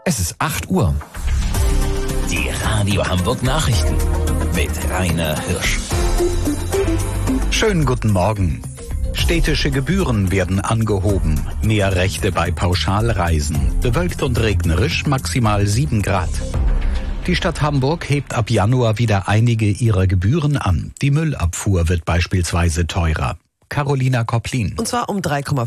Es ist 8 Uhr. Die Radio Hamburg Nachrichten mit Rainer Hirsch. Schönen guten Morgen. Städtische Gebühren werden angehoben. Mehr Rechte bei Pauschalreisen. Bewölkt und regnerisch, maximal 7 Grad. Die Stadt Hamburg hebt ab Januar wieder einige ihrer Gebühren an. Die Müllabfuhr wird beispielsweise teurer. Carolina Kopplin. Und zwar um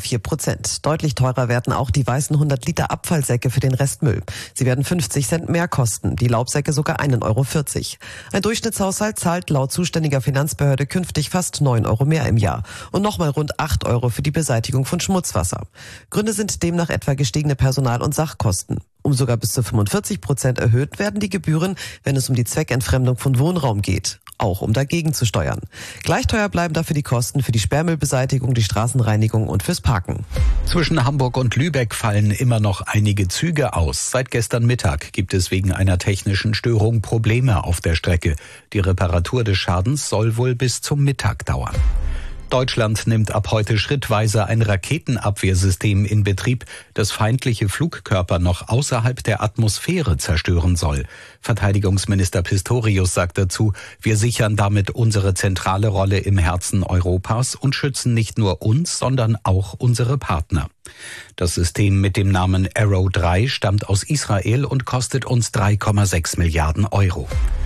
3,4%. Deutlich teurer werden auch die weißen 100 Liter Abfallsäcke für den Restmüll. Sie werden 50 Cent mehr kosten, die Laubsäcke sogar 1,40 €. Ein Durchschnittshaushalt zahlt laut zuständiger Finanzbehörde künftig fast 9 € mehr im Jahr und nochmal rund 8 € für die Beseitigung von Schmutzwasser. Gründe sind demnach etwa gestiegene Personal- und Sachkosten. Um sogar bis zu 45% erhöht werden die Gebühren, wenn es um die Zweckentfremdung von Wohnraum geht. Auch um dagegen zu steuern. Gleich teuer bleiben dafür die Kosten für die Sperrmüllbeseitigung, die Straßenreinigung und fürs Parken. Zwischen Hamburg und Lübeck fallen immer noch einige Züge aus. Seit gestern Mittag gibt es wegen einer technischen Störung Probleme auf der Strecke. Die Reparatur des Schadens soll wohl bis zum Mittag dauern. Deutschland nimmt ab heute schrittweise ein Raketenabwehrsystem in Betrieb, das feindliche Flugkörper noch außerhalb der Atmosphäre zerstören soll. Verteidigungsminister Pistorius sagt dazu, wir sichern damit unsere zentrale Rolle im Herzen Europas und schützen nicht nur uns, sondern auch unsere Partner. Das System mit dem Namen Arrow 3 stammt aus Israel und kostet uns 3,6 Milliarden €.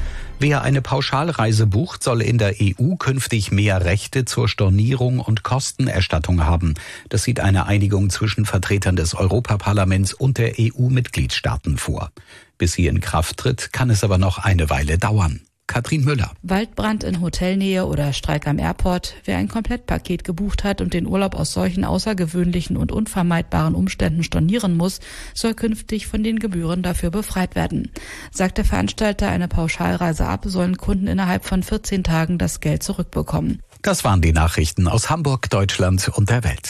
Wer eine Pauschalreise bucht, soll in der EU künftig mehr Rechte zur Stornierung und Kostenerstattung haben. Das sieht eine Einigung zwischen Vertretern des Europaparlaments und der EU-Mitgliedstaaten vor. Bis sie in Kraft tritt, kann es aber noch eine Weile dauern. Katrin Müller. Waldbrand in Hotelnähe oder Streik am Airport. Wer ein Komplettpaket gebucht hat und den Urlaub aus solchen außergewöhnlichen und unvermeidbaren Umständen stornieren muss, soll künftig von den Gebühren dafür befreit werden. Sagt der Veranstalter eine Pauschalreise ab, sollen Kunden innerhalb von 14 Tagen das Geld zurückbekommen. Das waren die Nachrichten aus Hamburg, Deutschland und der Welt.